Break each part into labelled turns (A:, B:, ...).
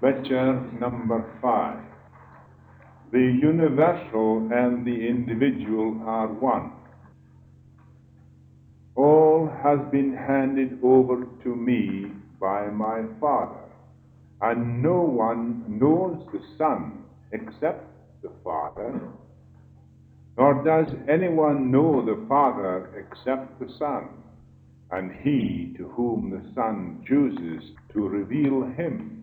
A: Lecture number 5. The universal and the individual are one. All has been handed over to me by my Father, and no one knows the Son except the Father, nor does anyone know the Father except the Son, and he to whom the Son chooses to reveal him.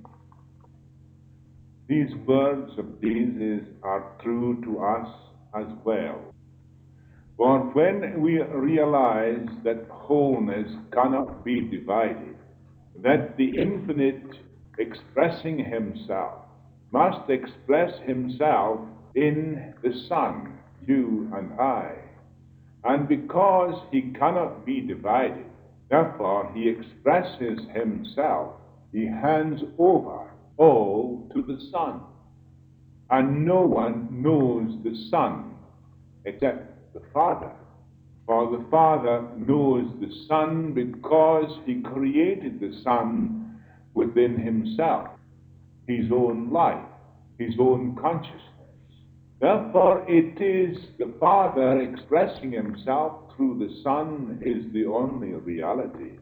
A: These words of Jesus are true to us as well. For when we realize that wholeness cannot be divided, that the infinite expressing himself must express himself in the Son, you and I, and because he cannot be divided, therefore he expresses himself, he hands over all to the Son. And no one knows the Son except the Father. For the Father knows the Son because he created the Son within himself, his own life, his own consciousness. Therefore, it is the Father expressing himself through the Son is the only reality.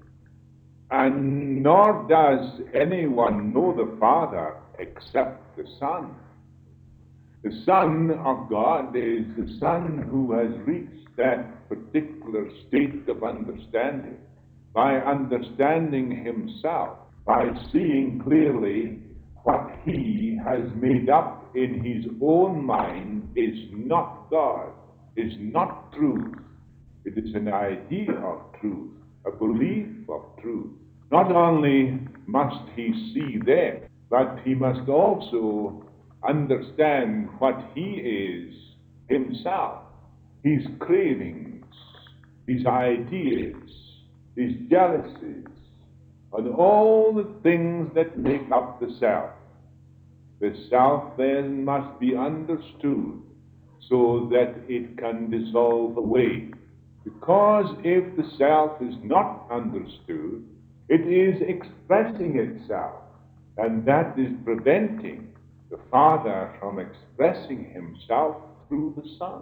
A: And nor does anyone know the Father except the Son. The Son of God is the Son who has reached that particular state of understanding by understanding himself, by seeing clearly what he has made up in his own mind is not God, is not truth. It is an idea of truth, a belief of truth. Not only must he see that, but he must also understand what he is himself, his cravings, his ideas, his jealousies, and all the things that make up the self. The self then must be understood so that it can dissolve away. Because if the self is not understood, it is expressing itself, and that is preventing the Father from expressing himself through the Son.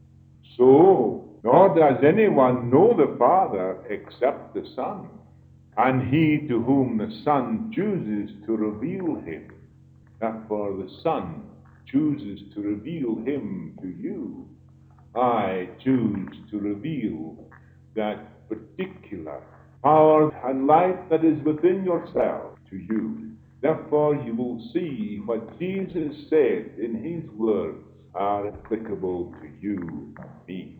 A: So, nor does anyone know the Father except the Son, and he to whom the Son chooses to reveal him. Therefore the Son chooses to reveal him to you. I choose to reveal that particular power and life that is within yourself to you. Therefore you will see what Jesus said in his words are applicable to you and me.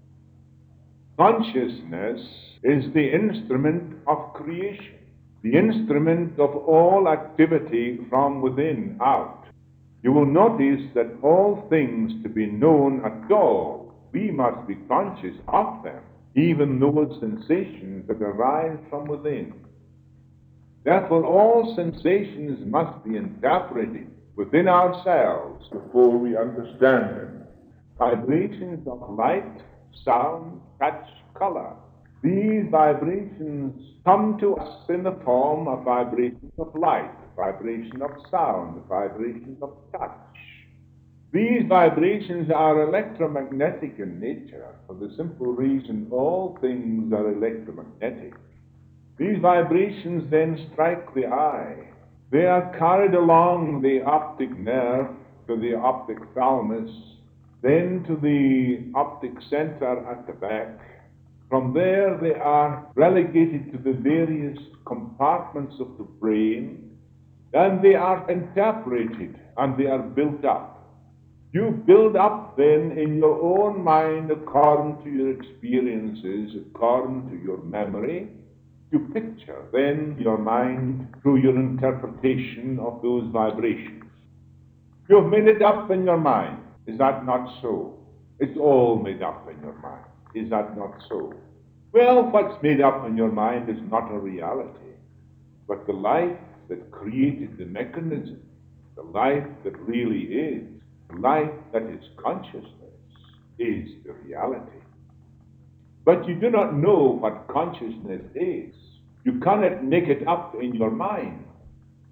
A: Consciousness is the instrument of creation, the instrument of all activity from within out. You will notice that all things to be known at all, we must be conscious of them, even those sensations that arise from within. Therefore, all sensations must be interpreted within ourselves before we understand them. Vibrations of light, sound, touch, color. These vibrations come to us in the form of vibrations of light, vibration of sound, vibrations of touch. These vibrations are electromagnetic in nature for the simple reason all things are electromagnetic. These vibrations then strike the eye. They are carried along the optic nerve to the optic thalamus, then to the optic center at the back. From there they are relegated to the various compartments of the brain, and they are interpreted and they are built up. You build up then in your own mind according to your experiences, according to your memory. You picture then your mind through your interpretation of those vibrations. You've made it up in your mind. Is that not so? It's all made up in your mind. Is that not so? Well, what's made up in your mind is not a reality, but the life that created the mechanism, the life that really is, the life that is consciousness, is the reality. But you do not know what consciousness is. You cannot make it up in your mind.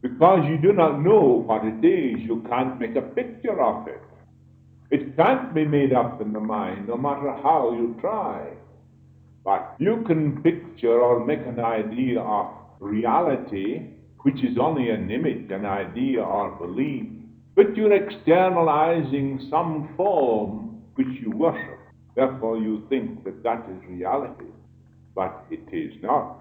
A: Because you do not know what it is, you can't make a picture of it. It can't be made up in the mind, no matter how you try. But you can picture or make an idea of reality, which is only an image, an idea or belief, but you're externalizing some form which you worship. Therefore you think that that is reality, but it is not.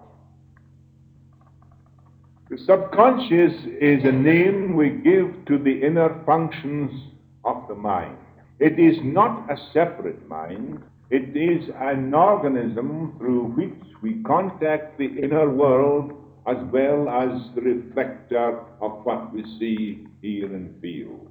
A: The subconscious is a name we give to the inner functions of the mind. It is not a separate mind. It is an organism through which we contact the inner world as well as the reflector of what we see, hear, and feel.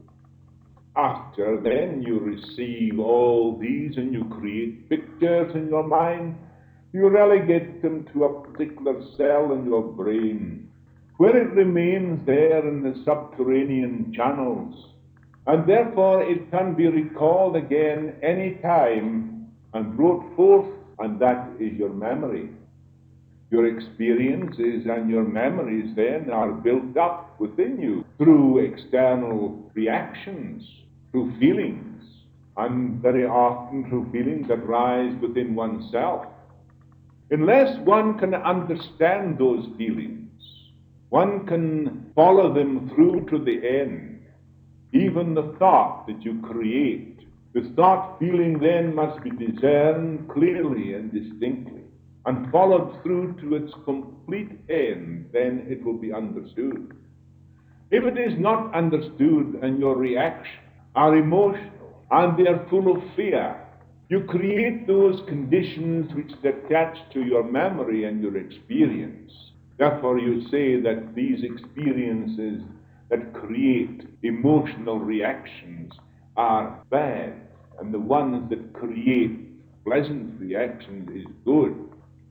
A: After then you receive all these and you create pictures in your mind, you relegate them to a particular cell in your brain, where it remains there in the subterranean channels, and therefore it can be recalled again any time and brought forth, and that is your memory. Your experiences and your memories then are built up within you through external reactions, through feelings, and very often through feelings that rise within oneself. Unless one can understand those feelings, one can follow them through to the end. Even the thought that you create, the thought feeling then must be discerned clearly and distinctly and followed through to its complete end, then it will be understood. If it is not understood and your reactions are emotional and they are full of fear, you create those conditions which attach to your memory and your experience. Therefore you say that these experiences that create emotional reactions are bad, and the ones that create pleasant reactions is good.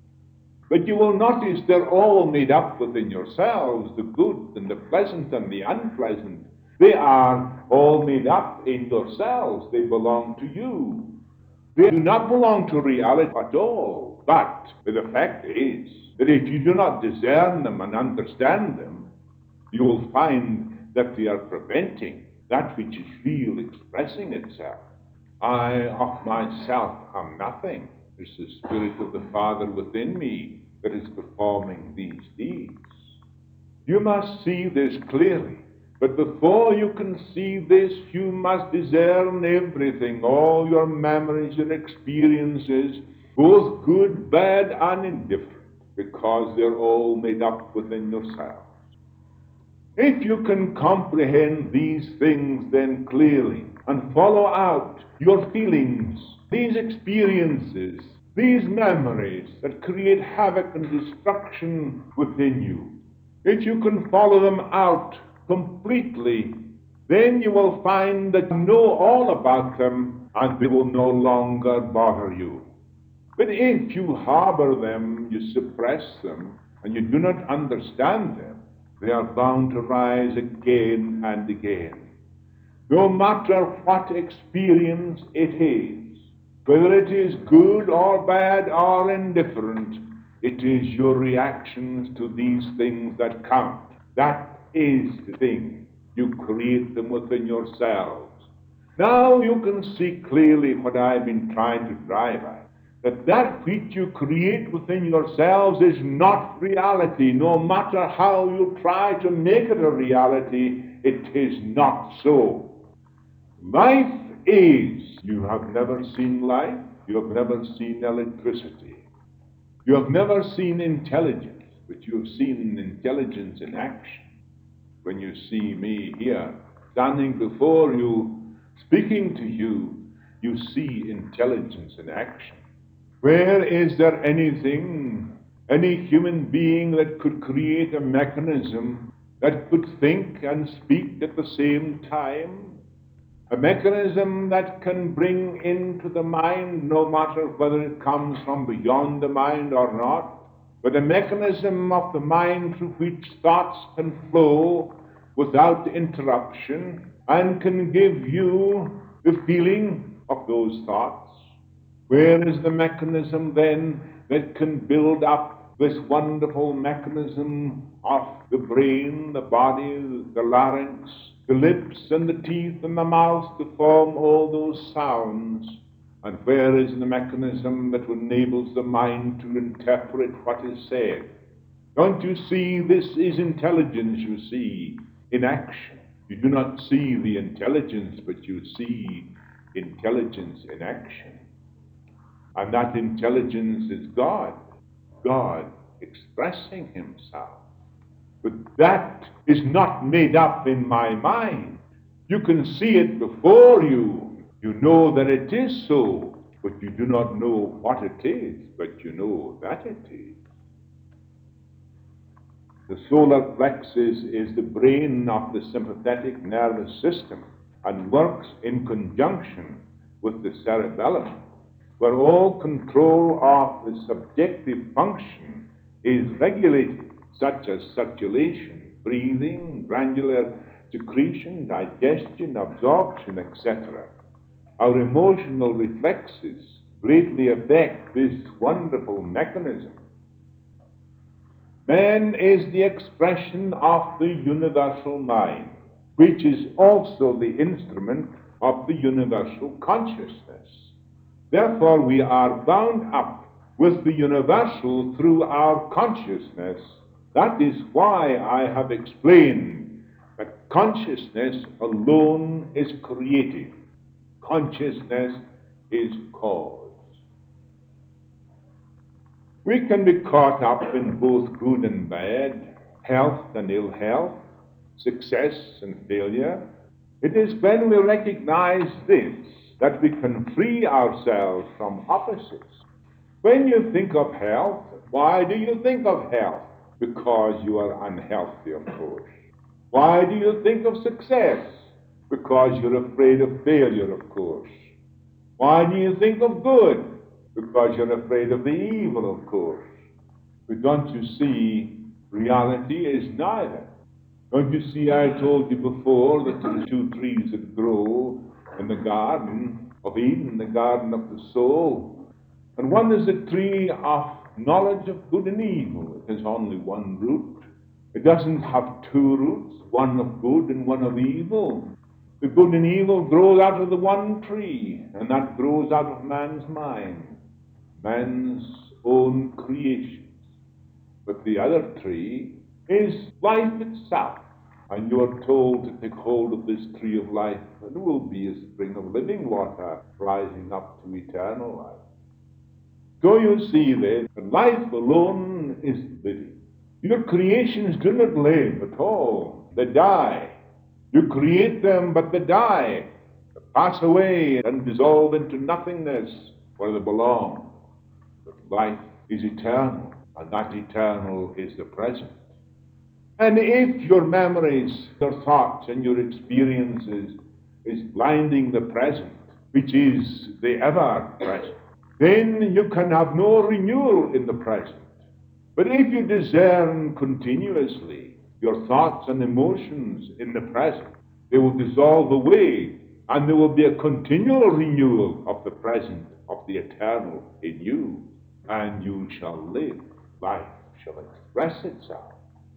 A: But you will notice they're all made up within yourselves, the good and the pleasant and the unpleasant. They are all made up in yourselves. They belong to you. They do not belong to reality at all. But the fact is that if you do not discern them and understand them, you will find that they are preventing that which is real expressing itself. I of myself am nothing. It's the Spirit of the Father within me that is performing these deeds. You must see this clearly. But before you can see this, you must discern everything, all your memories, your experiences, both good, bad, and indifferent, because they're all made up within yourselves. If you can comprehend these things then clearly and follow out your feelings, these experiences, these memories that create havoc and destruction within you, if you can follow them out completely, then you will find that you know all about them and they will no longer bother you. But if you harbor them, you suppress them, and you do not understand them, they are bound to rise again and again. No matter what experience it is, whether it is good or bad or indifferent, it is your reactions to these things that count. That is the thing. You create them within yourselves. Now you can see clearly what I've been trying to drive at. That which you create within yourselves is not reality. No matter how you try to make it a reality, it is not so. Life is. You have never seen life. You have never seen electricity. You have never seen intelligence, but you have seen intelligence in action. When you see me here, standing before you, speaking to you, you see intelligence in action. Where is there anything, any human being that could create a mechanism that could think and speak at the same time? A mechanism that can bring into the mind, no matter whether it comes from beyond the mind or not, but a mechanism of the mind through which thoughts can flow without interruption and can give you the feeling of those thoughts. Where is the mechanism then that can build up this wonderful mechanism of the brain, the body, the larynx, the lips and the teeth and the mouth to form all those sounds. And where is the mechanism that enables the mind to interpret what is said? Don't you see, this is intelligence you see in action. You do not see the intelligence, but you see intelligence in action. And that intelligence is God, God expressing himself. But that is not made up in my mind. You can see it before you. You know that it is so, but you do not know what it is, but you know that it is. The solar plexus is the brain of the sympathetic nervous system and works in conjunction with the cerebellum, where all control of the subjective function is regulated, such as circulation, breathing, granular secretion, digestion, absorption, etc. Our emotional reflexes greatly affect this wonderful mechanism. Man is the expression of the universal mind, which is also the instrument of the universal consciousness. Therefore, we are bound up with the universal through our consciousness. That is why I have explained that consciousness alone is creative. Consciousness is cause. We can be caught up in both good and bad, health and ill health, success and failure. It is when we recognize this that we can free ourselves from opposites. When you think of health, why do you think of health? Because you are unhealthy, of course. Why do you think of success? Because you're afraid of failure, of course. Why do you think of good? Because you're afraid of the evil, of course. But don't you see, reality is neither. Don't you see, I told you before that there are two trees that grow in the Garden of Eden, the garden of the soul. And one is the tree of knowledge of good and evil. It has only one root. It doesn't have two roots, one of good and one of evil. The good and evil grows out of the one tree, and that grows out of man's mind, man's own creations. But the other tree is life itself, and you are told to take hold of this tree of life, and it will be a spring of living water rising up to eternal life. So you see then, that life alone is living. Your creations do not live at all. They die. You create them, but they die. They pass away and dissolve into nothingness where they belong. But life is eternal, and that eternal is the present. And if your memories, your thoughts, and your experiences is blinding the present, which is the ever-present, then you can have no renewal in the present. But if you discern continuously your thoughts and emotions in the present, they will dissolve away, and there will be a continual renewal of the present, of the eternal in you, and you shall live. Life shall express itself.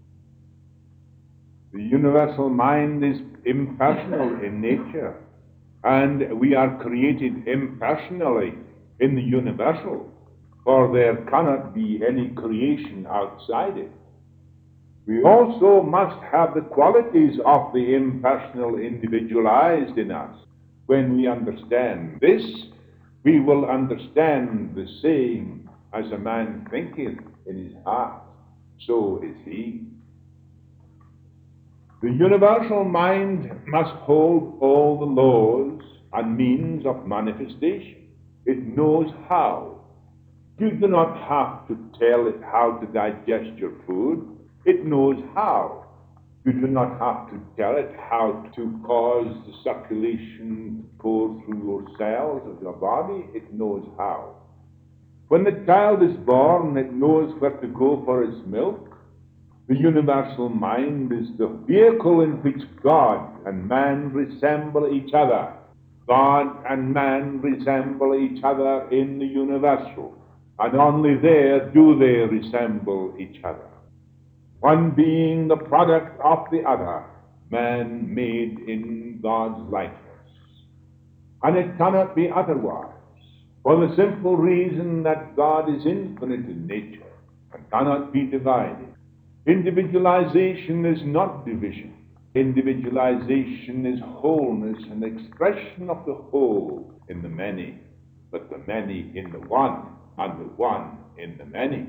A: The universal mind is impersonal in nature, and we are created impersonally in the universal, for there cannot be any creation outside it. We also must have the qualities of the impersonal individualized in us. When we understand this, we will understand the saying, as a man thinketh in his heart, so is he. The universal mind must hold all the laws and means of manifestation. It knows how. You do not have to tell it how to digest your food. It knows how. You do not have to tell it how to cause the circulation to pour through your cells of your body. It knows how. When the child is born, it knows where to go for its milk. The universal mind is the vehicle in which God and man resemble each other. God and man resemble each other in the universal, and only there do they resemble each other. One being the product of the other, man made in God's likeness. And it cannot be otherwise, for the simple reason that God is infinite in nature and cannot be divided. Individualization is not division. Individualization is wholeness and expression of the whole in the many, but the many in the one, and the one in the many.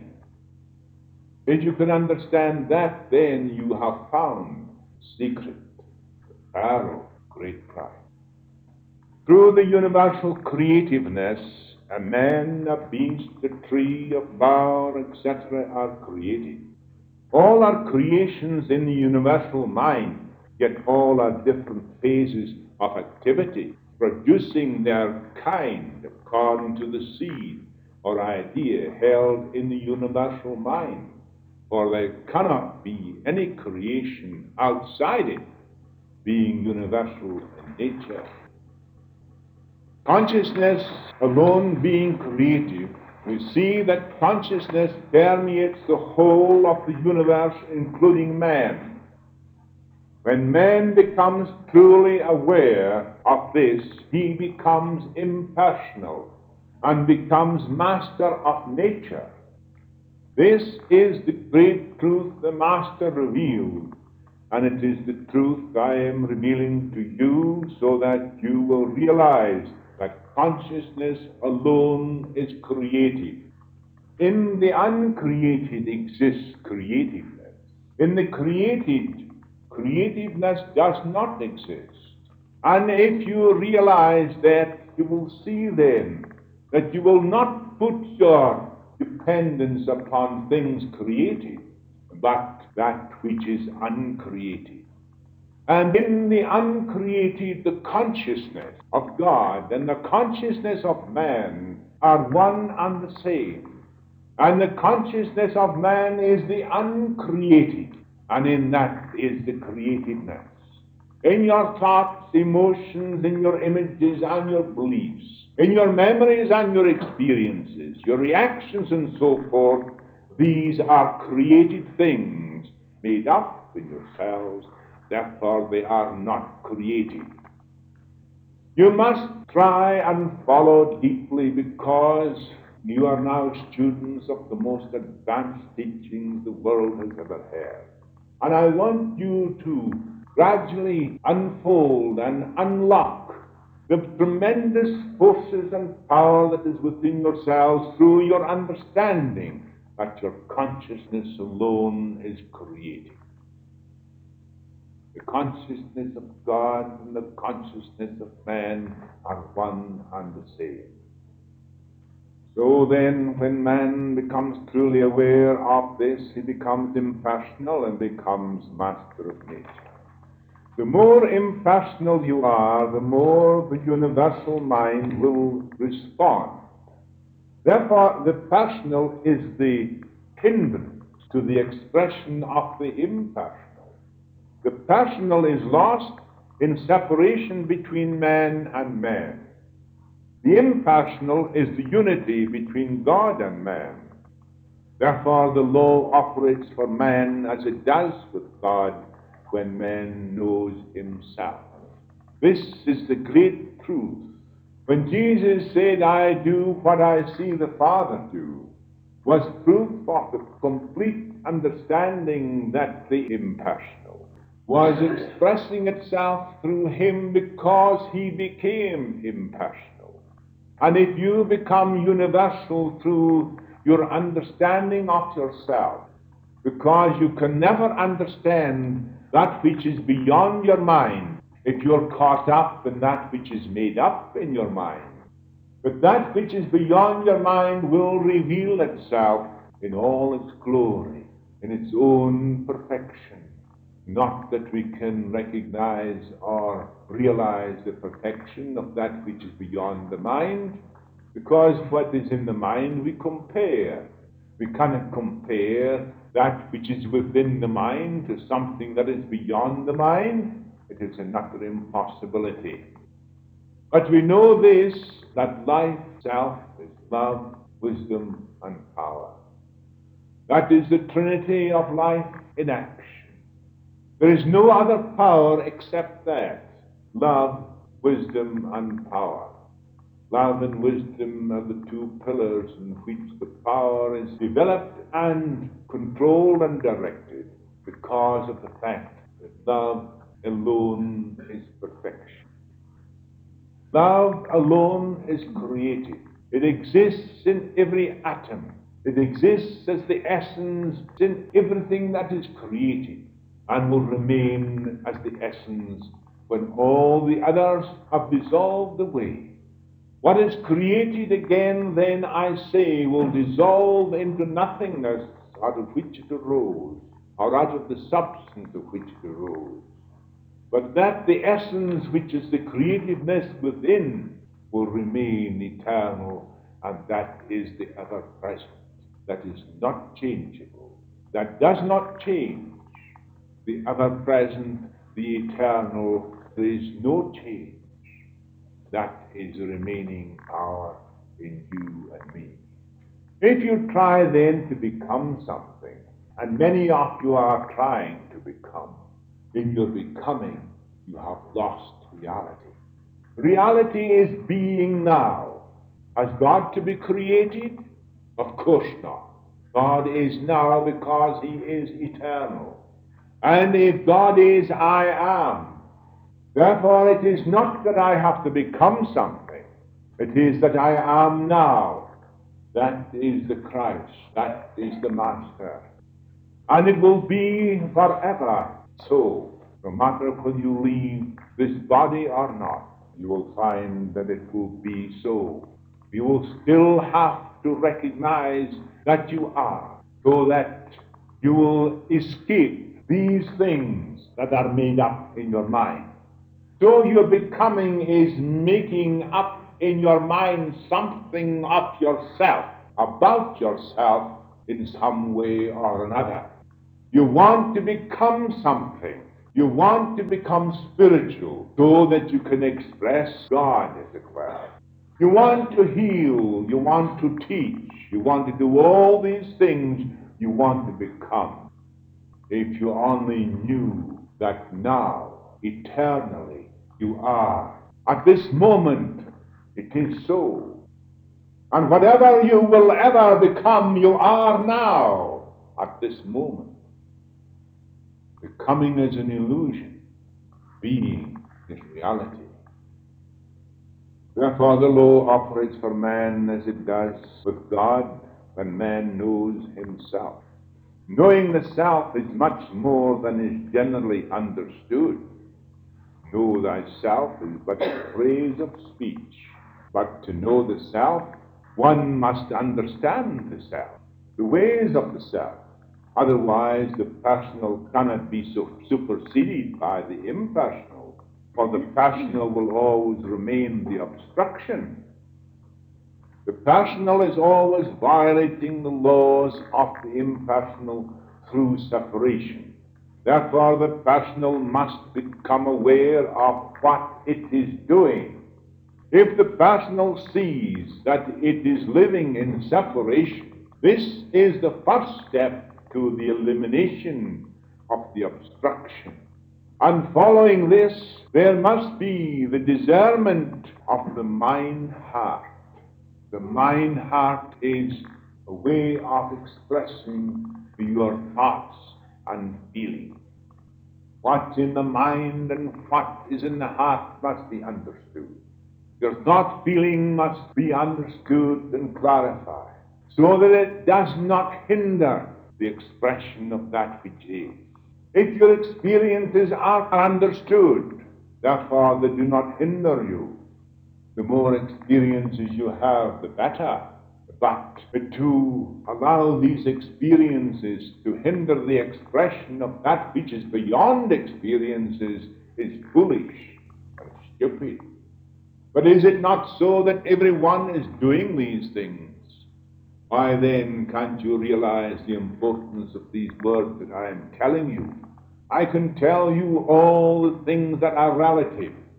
A: If you can understand that, then you have found the secret, the pearl of great price. Through the universal creativeness, a man, a beast, a tree, a flower, etc. are created. All are creations in the universal mind, yet all are different phases of activity, producing their kind according to the seed or idea held in the universal mind. For there cannot be any creation outside it, being universal in nature. Consciousness alone being creative, we see that consciousness permeates the whole of the universe, including man. When man becomes truly aware of this, he becomes impersonal and becomes master of nature. This is the great truth the Master revealed, and it is the truth I am revealing to you so that you will realize that consciousness alone is creative. In the uncreated exists creativeness. In the created, creativeness does not exist. And if you realize that, you will see then that you will not put your dependence upon things created, but that which is uncreated. And in the uncreated, the consciousness of God and the consciousness of man are one and the same. And the consciousness of man is the uncreated, and in that is the creativeness. In your thoughts, emotions, in your images and your beliefs, in your memories and your experiences, your reactions and so forth, these are created things made up in yourselves. Therefore, they are not created. You must try and follow deeply, because you are now students of the most advanced teachings the world has ever had. And I want you to gradually unfold and unlock the tremendous forces and power that is within yourselves through your understanding that your consciousness alone is created. The consciousness of God and the consciousness of man are one and the same. So then, when man becomes truly aware of this, he becomes impersonal and becomes master of nature. The more impersonal you are, the more the universal mind will respond. Therefore, the personal is the hindrance to the expression of the impersonal. The personal is lost in separation between man and man. The impersonal is the unity between God and man. Therefore, the law operates for man as it does with God when man knows himself. This is the great truth. When Jesus said, "I do what I see the Father do," was proof of the complete understanding that the impersonal was expressing itself through him because he became impersonal. And if you become universal through your understanding of yourself, because you can never understand that which is beyond your mind if you're caught up in that which is made up in your mind. But that which is beyond your mind will reveal itself in all its glory, in its own perfection. Not that we can recognize or realize the perfection of that which is beyond the mind, because what is in the mind we compare. We cannot compare that which is within the mind to something that is beyond the mind. It is an utter impossibility. But we know this, that life itself is love, wisdom, and power. That is the Trinity of life in action. There is no other power except that: love, wisdom, and power. Love and wisdom are the two pillars in which the power is developed and controlled and directed, because of the fact that love alone is perfection. Love alone is creative. It exists in every atom. It exists as the essence in everything that is created, and will remain as the essence when all the others have dissolved away. What is created again, then, I say, will dissolve into nothingness out of which it arose, or out of the substance of which it arose. But that the essence, which is the creativeness within, will remain eternal, and that is the ever-present, that is not changeable, that does not change. The ever-present, the eternal, there is no change. That is the remaining power in you and me. If you try then to become something, and many of you are trying to become, in your becoming you have lost reality. Reality is being now. Has God to be created? Of course not. God is now because he is eternal. And if God is, I am. Therefore, it is not that I have to become something. It is that I am now. That is the Christ. That is the Master. And it will be forever so. No matter whether you leave this body or not, you will find that it will be so. You will still have to recognize that you are, so that you will escape these things that are made up in your mind. So your becoming is making up in your mind something of yourself, about yourself in some way or another. You want to become something. You want to become spiritual so that you can express God, as it were. You want to heal. You want to teach. You want to do all these things. You want to become. If you only knew that now, eternally, you are. At this moment, it is so. And whatever you will ever become, you are now, at this moment. Becoming is an illusion. Being is reality. Therefore, the law operates for man as it does with God when man knows himself. Knowing the self is much more than is generally understood. Know thyself is but a phrase of speech. But to know the self, one must understand the self, the ways of the self. Otherwise, the personal cannot be so superseded by the impersonal, for the personal will always remain the obstruction. The personal is always violating the laws of the impersonal through separation. Therefore, the personal must become aware of what it is doing. If the personal sees that it is living in separation, this is the first step to the elimination of the obstruction. And following this, there must be the discernment of the mind-heart. The mind-heart is a way of expressing your thoughts and feelings. What's in the mind and what is in the heart must be understood. Your thought feeling must be understood and clarified, so that it does not hinder the expression of that which is. If your experiences are understood, therefore they do not hinder you. The more experiences you have, the better. But to allow these experiences to hinder the expression of that which is beyond experiences is foolish and stupid. But is it not so that everyone is doing these things? Why then can't you realize the importance of these words that I am telling you? I can tell you all the things that are relative,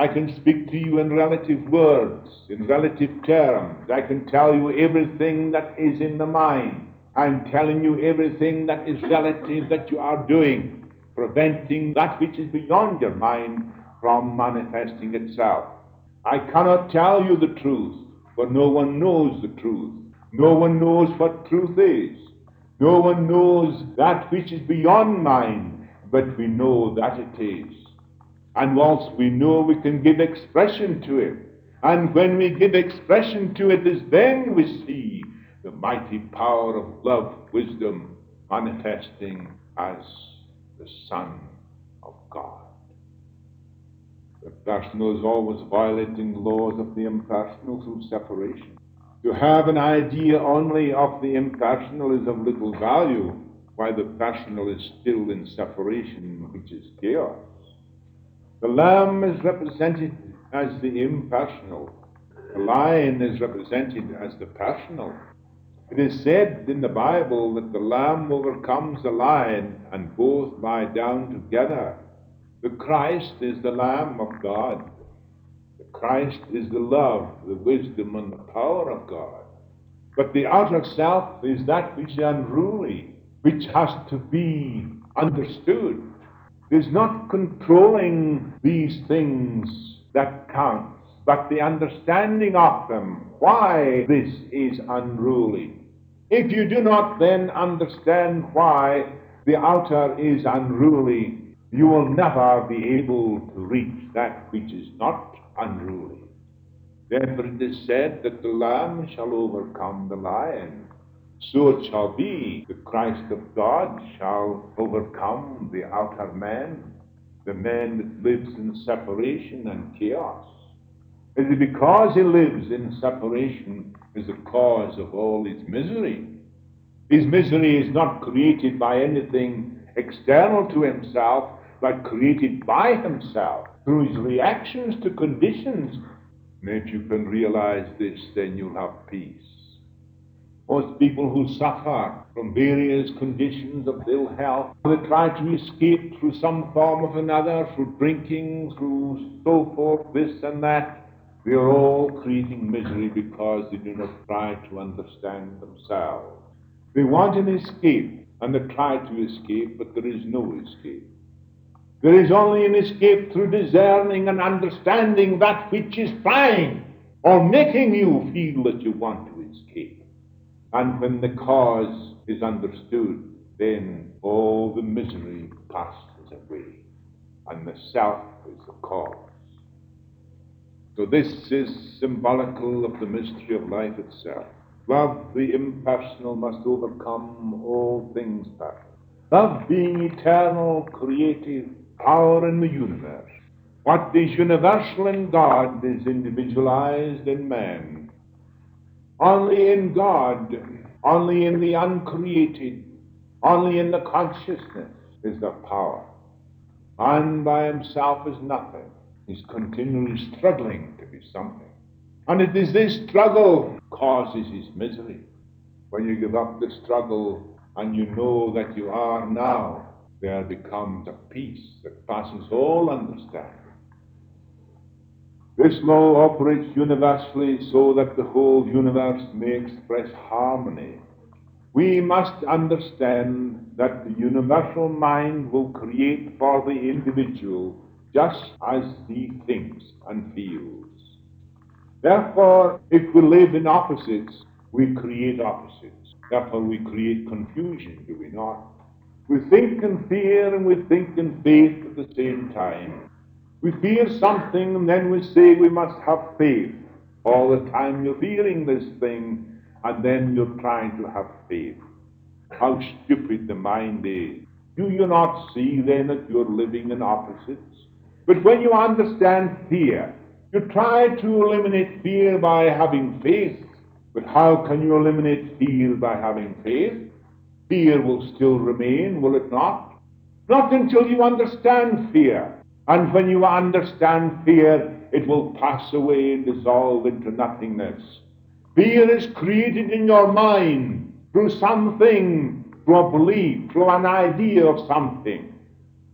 A: I can speak to you in relative words, in relative terms. I can tell you everything that is in the mind. I'm telling you everything that is relative that you are doing, preventing that which is beyond your mind from manifesting itself. I cannot tell you the truth, for no one knows the truth. No one knows what truth is. No one knows that which is beyond mind, but we know that it is. And once we know, we can give expression to it. And when we give expression to it, is then we see the mighty power of love, wisdom, manifesting as the Son of God. The personal is always violating the laws of the impersonal through separation. To have an idea only of the impersonal is of little value, while the personal is still in separation, which is chaos. The lamb is represented as the impersonal. The lion is represented as the personal. It is said in the Bible that the lamb overcomes the lion, and both lie down together. The Christ is the Lamb of God. The Christ is the love, the wisdom, and the power of God. But the outer self is that which is unruly, which has to be understood. It is not controlling these things that counts, but the understanding of them, why this is unruly. If you do not then understand why the outer is unruly, you will never be able to reach that which is not unruly. Therefore it is said that the Lamb shall overcome the lion. So it shall be, the Christ of God shall overcome the outer man, the man that lives in separation and chaos. It is because he lives in separation is the cause of all his misery. His misery is not created by anything external to himself, but created by himself through his reactions to conditions. And if you can realize this, then you'll have peace. Most people who suffer from various conditions of ill health, they try to escape through some form of another, through drinking, through so forth, this and that. They are all creating misery because they do not try to understand themselves. They want an escape, and they try to escape, but there is no escape. There is only an escape through discerning and understanding that which is trying or making you feel that you want to escape. And when the cause is understood, then all the misery passes away, and the self is the cause. So this is symbolical of the mystery of life itself. Love, the impersonal, must overcome all things personal. Love being eternal, creative power in the universe. What is universal in God is individualized in man. Only in God, only in the uncreated, only in the consciousness is there power. Man by himself is nothing. He's continually struggling to be something. And it is this struggle causes his misery. When you give up the struggle and you know that you are now, there becomes a peace that passes all understanding. This law operates universally so that the whole universe may express harmony. We must understand that the universal mind will create for the individual just as he thinks and feels. Therefore, if we live in opposites, we create opposites. Therefore, we create confusion, do we not? We think in fear and we think in faith at the same time. We fear something, and then we say we must have faith. All the time you're fearing this thing, and then you're trying to have faith. How stupid the mind is. Do you not see then that you're living in opposites? But when you understand fear, you try to eliminate fear by having faith. But how can you eliminate fear by having faith? Fear will still remain, will it not? Not until you understand fear. And when you understand fear, it will pass away and dissolve into nothingness. Fear is created in your mind through something, through a belief, through an idea of something.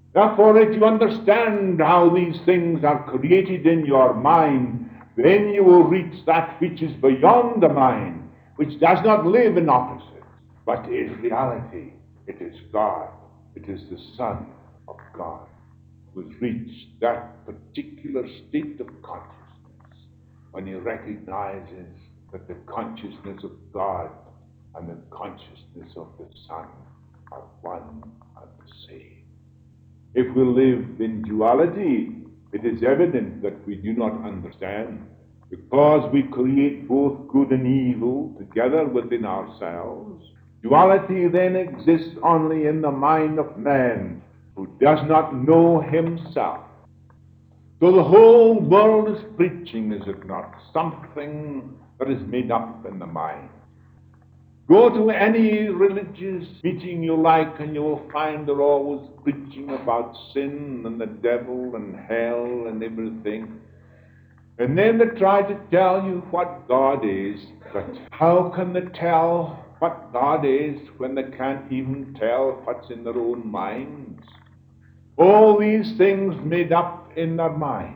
A: Therefore, if you understand how these things are created in your mind, then you will reach that which is beyond the mind, which does not live in opposites, but is reality. It is God. It is the Son of God who has reached that particular state of consciousness when he recognizes that the consciousness of God and the consciousness of the Son are one and the same. If we live in duality, it is evident that we do not understand, because we create both good and evil together within ourselves. Duality then exists only in the mind of man who does not know himself. So the whole world is preaching, is it not? Something that is made up in the mind. Go to any religious meeting you like, and you will find they're always preaching about sin and the devil and hell and everything. And then they try to tell you what God is, but how can they tell what God is when they can't even tell what's in their own minds? All these things made up in their mind.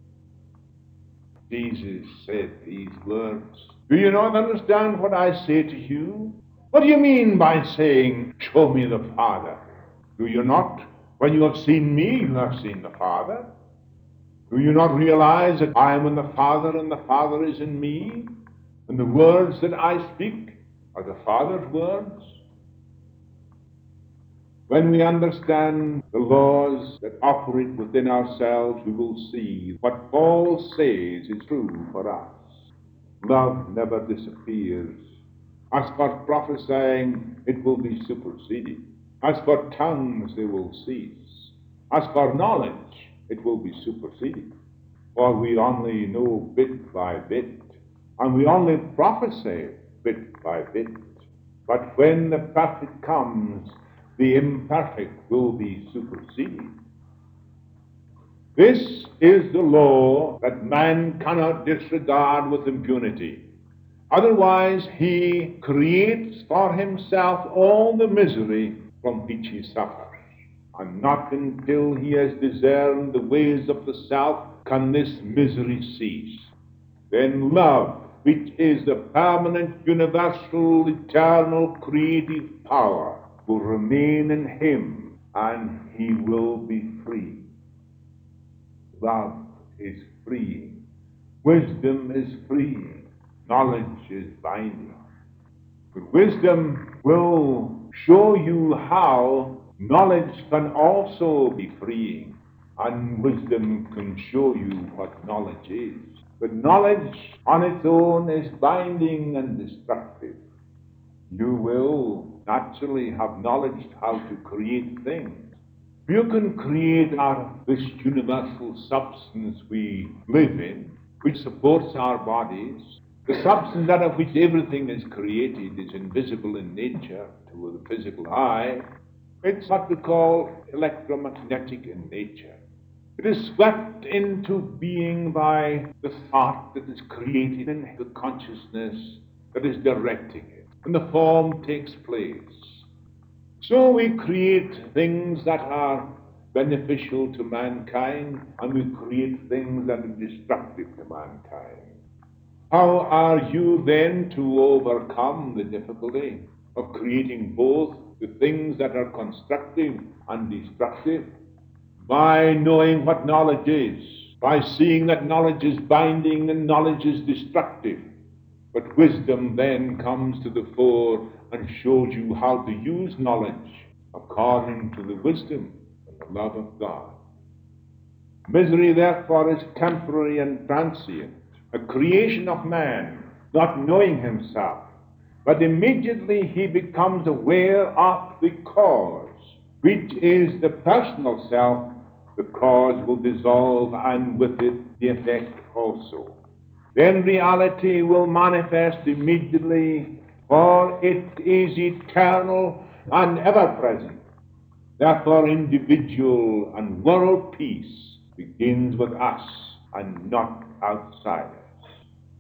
A: Jesus said these words. Do you not understand what I say to you? What do you mean by saying, show me the Father? Do you not? When you have seen me, you have seen the Father. Do you not realize that I am in the Father and the Father is in me? And the words that I speak are the Father's words? When we understand the laws that operate within ourselves, we will see what Paul says is true for us. Love never disappears. As for prophesying, it will be superseded. As for tongues, they will cease. As for knowledge, it will be superseded. For we only know bit by bit, and we only prophesy bit by bit. But when the perfect comes, the imperfect will be superseded. This is the law that man cannot disregard with impunity. Otherwise, he creates for himself all the misery from which he suffers. And not until he has discerned the ways of the self can this misery cease. Then love, which is the permanent, universal, eternal, creative power, will remain in him, and he will be free. Love is freeing. Wisdom is freeing. Knowledge is binding. But wisdom will show you how knowledge can also be freeing, and wisdom can show you what knowledge is. But knowledge on its own is binding and destructive. You will naturally have knowledge how to create things. You can create out of this universal substance we live in, which supports our bodies. The substance out of which everything is created is invisible in nature to the physical eye. It's what we call electromagnetic in nature. It is swept into being by the thought that is created in the consciousness that is directing it, and the form takes place. So we create things that are beneficial to mankind, and we create things that are destructive to mankind. How are you then to overcome the difficulty of creating both the things that are constructive and destructive? By knowing what knowledge is, by seeing that knowledge is binding and knowledge is destructive. But wisdom then comes to the fore and shows you how to use knowledge according to the wisdom and the love of God. Misery, therefore, is temporary and transient, a creation of man, not knowing himself. But immediately he becomes aware of the cause, which is the personal self. The cause will dissolve, and with it the effect also. Then reality will manifest immediately, for it is eternal and ever-present. Therefore, individual and world peace begins with us and not outside us.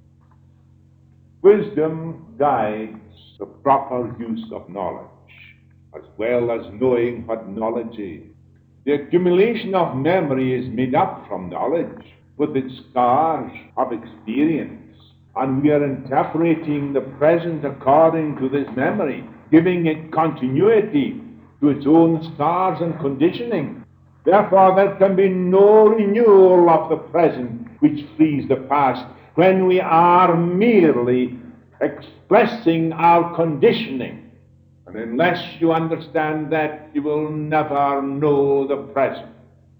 A: Wisdom guides the proper use of knowledge, as well as knowing what knowledge is. The accumulation of memory is made up from knowledge, with its scars of experience, and we are interpreting the present according to this memory, giving it continuity to its own scars and conditioning. Therefore, there can be no renewal of the present which flees the past when we are merely expressing our conditioning. And unless you understand that, you will never know the present.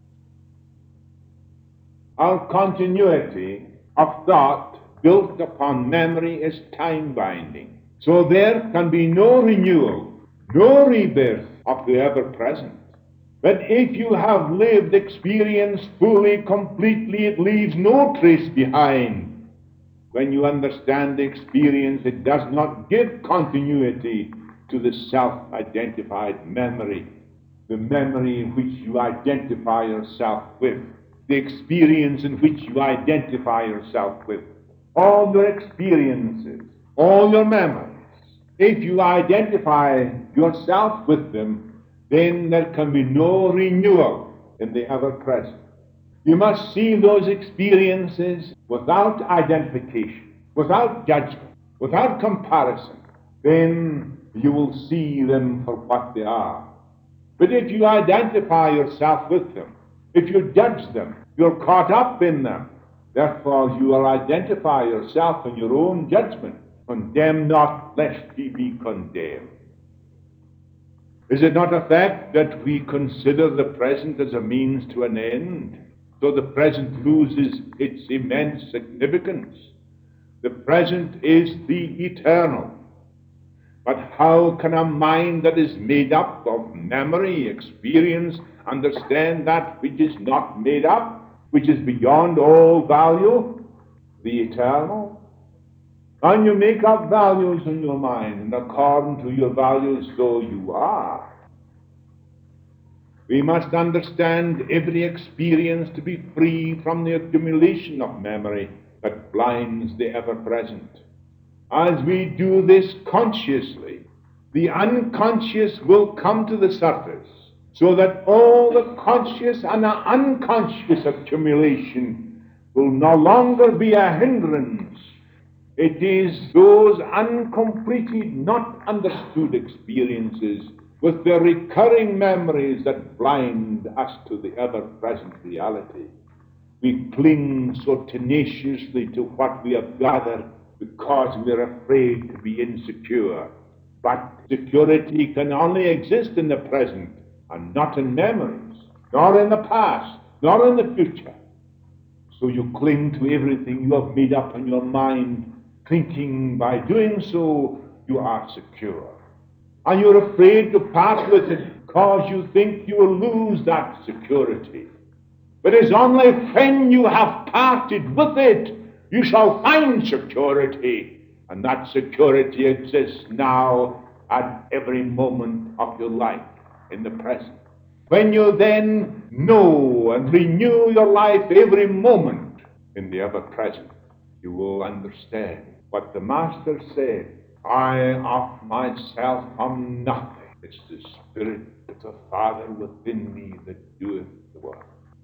A: Our continuity of thought built upon memory is time-binding. So there can be no renewal, no rebirth of the ever-present. But if you have lived experience fully, completely, it leaves no trace behind. When you understand the experience, it does not give continuity to the self-identified memory, the memory in which you identify yourself with, the experience in which you identify yourself with. All your experiences, all your memories, if you identify yourself with them, then there can be no renewal in the ever-present. You must see those experiences without identification, without judgment, without comparison. Then you will see them for what they are. But if you identify yourself with them, if you judge them, you're caught up in them. Therefore you will identify yourself in your own judgment. Condemn not, lest ye be condemned. Is it not a fact that we consider the present as a means to an end? So the present loses its immense significance. The present is the eternal. But how can a mind that is made up of memory, experience, understand that which is not made up, which is beyond all value, the eternal? And you make up values in your mind, and according to your values, so you are. We must understand every experience to be free from the accumulation of memory that blinds the ever-present. As we do this consciously, the unconscious will come to the surface, so that all the conscious and the unconscious accumulation will no longer be a hindrance. It is those uncompleted, not understood experiences with their recurring memories that blind us to the ever-present reality. We cling so tenaciously to what we have gathered because we're afraid to be insecure. But security can only exist in the present and not in memories, nor in the past, nor in the future. So you cling to everything you have made up in your mind, thinking by doing so you are secure. And you're afraid to part with it because you think you will lose that security. But it's only when you have parted with it you shall find security, and that security exists now at every moment of your life in the present. When you then know and renew your life every moment in the ever-present, you will understand what the Master said, I of myself am nothing. It's the Spirit of the Father within me that doeth the work.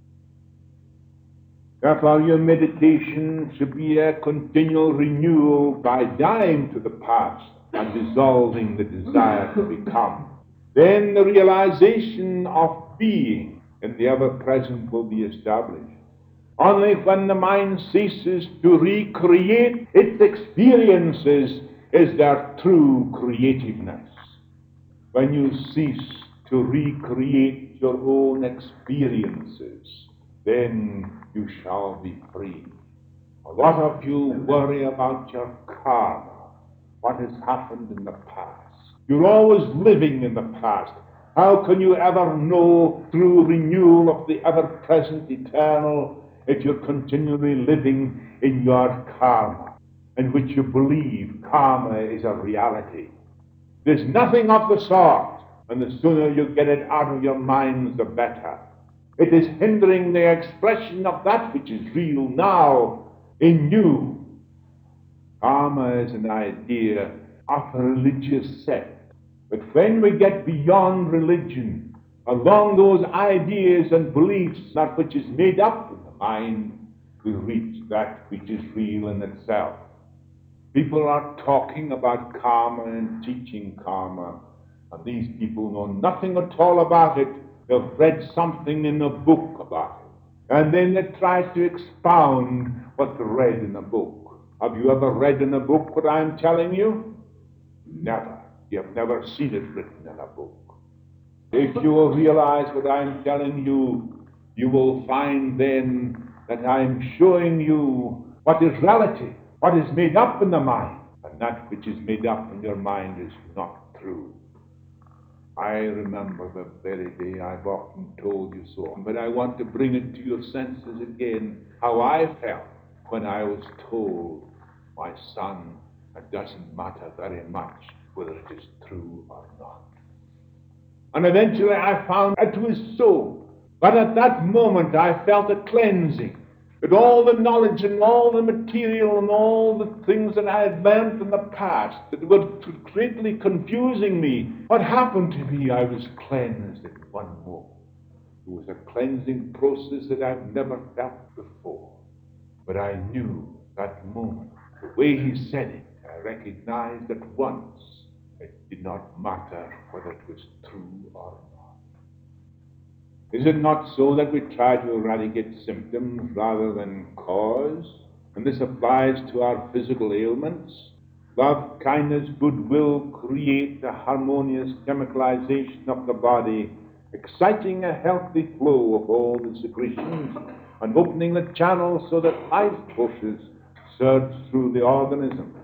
A: Therefore, your meditation should be a continual renewal by dying to the past and dissolving the desire to become. Then the realization of being in the ever-present will be established. Only when the mind ceases to recreate its experiences is there true creativeness. When you cease to recreate your own experiences, then you shall be free. A lot of you worry about your karma, what has happened in the past. You're always living in the past. How can you ever know through renewal of the ever-present eternal if you're continually living in your karma, in which you believe karma is a reality? There's nothing of the sort, and the sooner you get it out of your minds, the better. It is hindering the expression of that which is real now in you. Karma is an idea of a religious sect. But when we get beyond religion Along those ideas and beliefs, that which is made up in the mind, we reach that which is real in itself. People are talking about karma and teaching karma, and these people know nothing at all about it. They've read something in a book about it, and then they try to expound what they read in a book. Have you ever read in a book what I'm telling you? Never. You have never seen it written in a book. If you will realize what I'm telling you, you will find then that I'm showing you what is relative, what is made up in the mind, and that which is made up in your mind is not true. I remember the very day. I've often told you so, but I want to bring it to your senses again, how I felt when I was told, my son, it doesn't matter very much whether it is true or not. And eventually I found it was so. But at that moment I felt a cleansing. That all the knowledge and all the material and all the things that I had learned in the past that were greatly confusing me, what happened to me? I was cleansed in one moment. It was a cleansing process that I've never felt before. But I knew that moment, the way he said it, I recognized at once it did not matter whether it was true or not. Is it not so that we try to eradicate symptoms rather than cause? And this applies to our physical ailments. Love, kindness, goodwill create a harmonious chemicalization of the body, exciting a healthy flow of all the secretions and opening the channels so that life forces surge through the organism.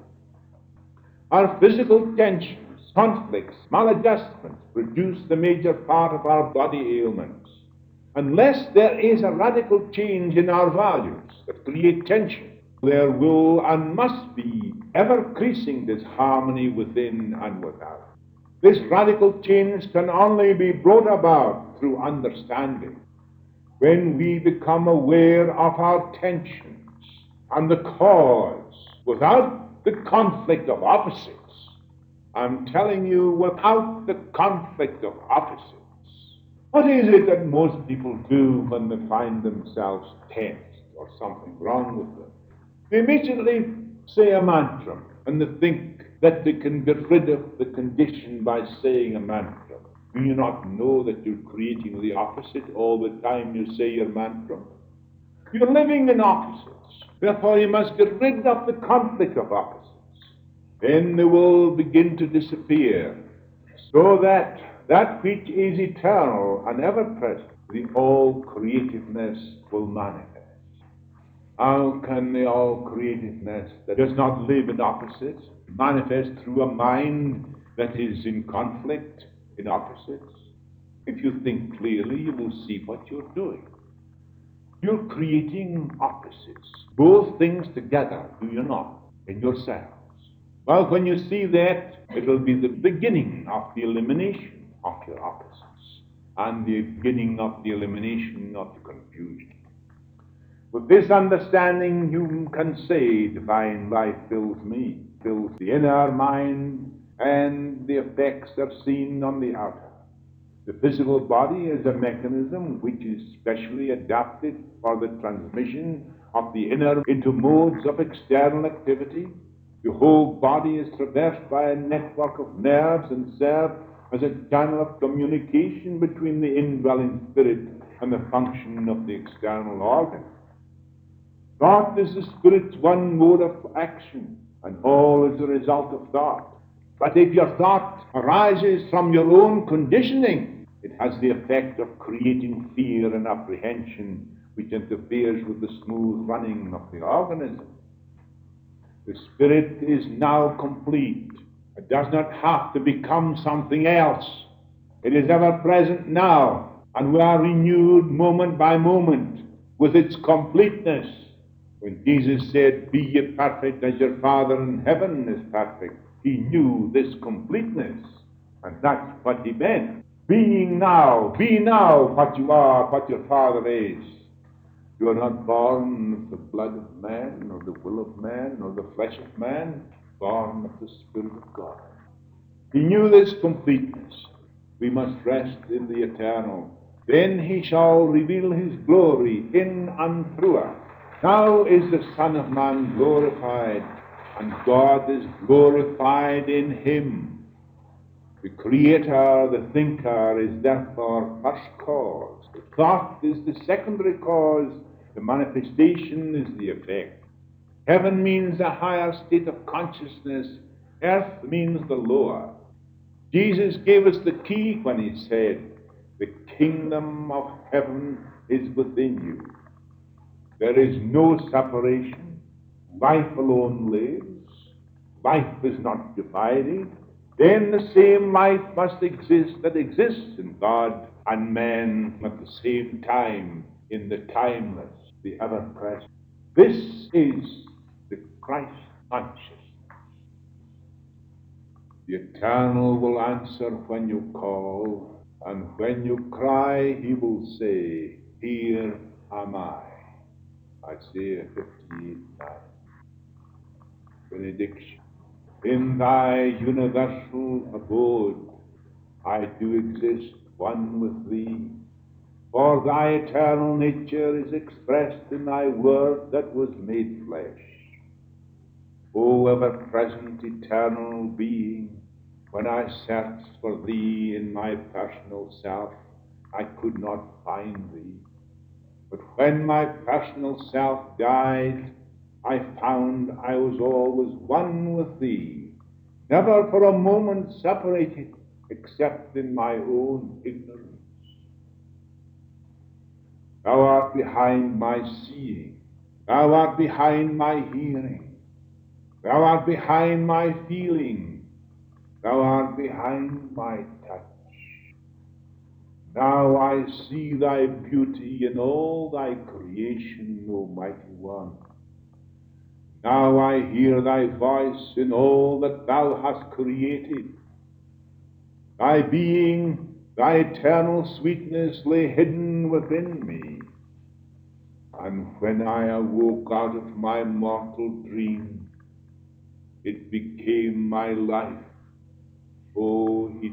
A: Our physical tensions, conflicts, maladjustments produce the major part of our body ailments. Unless there is a radical change in our values that create tension, there will and must be ever-increasing disharmony within and without. This radical change can only be brought about through understanding. When we become aware of our tensions and the cause without the conflict of opposites, I'm telling you, without the conflict of opposites, what is it that most people do when they find themselves tensed or something wrong with them? They immediately say a mantra, and they think that they can get rid of the condition by saying a mantra. Do you not know that you're creating the opposite all the time you say your mantra? You're living in opposites. Therefore, you must get rid of the conflict of opposites. Then they will begin to disappear, so that that which is eternal and ever-present, the all-creativeness will manifest. How can the all-creativeness that does not live in opposites manifest through a mind that is in conflict, in opposites? If you think clearly, you will see what you're doing. You're creating opposites, both things together, do you not, in yourselves? Well, when you see that, it will be the beginning of the elimination of your opposites and the beginning of the elimination of the confusion. With this understanding, you can say, divine life fills me, fills the inner mind, and the effects are seen on the outer. The physical body is a mechanism which is specially adapted for the transmission of the inner into modes of external activity. The whole body is traversed by a network of nerves and serves as a channel of communication between the indwelling spirit and the function of the external organ. Thought is the spirit's one mode of action, and all is a result of thought. But if your thought arises from your own conditioning, it has the effect of creating fear and apprehension, which interferes with the smooth running of the organism. The spirit is now complete. It does not have to become something else. It is ever present now, and we are renewed moment by moment with its completeness. When Jesus said, "Be ye perfect as your Father in heaven is perfect," he knew this completeness, and that's what he meant. Be now what you are, what your Father is. You are not born of the blood of man, nor the will of man, nor the flesh of man, born of the Spirit of God. He knew this completeness. We must rest in the eternal. Then he shall reveal his glory in and through us. Now is the Son of Man glorified, and God is glorified in him. The Creator, the Thinker, is therefore first cause. The thought is the secondary cause. The manifestation is the effect. Heaven means a higher state of consciousness. Earth means the lower. Jesus gave us the key when he said, "The kingdom of heaven is within you." There is no separation. Life alone lives. Life is not divided. Then the same life must exist that exists in God and man at the same time, in the timeless, the ever-present. This is the Christ consciousness. The Eternal will answer when you call, and when you cry, he will say, "Here am I." Isaiah 58:9. Benediction. In thy universal abode I do exist one with thee, for thy eternal nature is expressed in thy word that was made flesh. O ever-present eternal being, when I searched for thee in my personal self, I could not find thee. But when my personal self died, I found I was always one with thee, never for a moment separated, except in my own ignorance. Thou art behind my seeing. Thou art behind my hearing. Thou art behind my feeling. Thou art behind my touch. Now I see thy beauty in all thy creation, O mighty one. Now I hear thy voice in all that thou hast created. Thy being, thy eternal sweetness lay hidden within me. And when I awoke out of my mortal dream, it became my life, O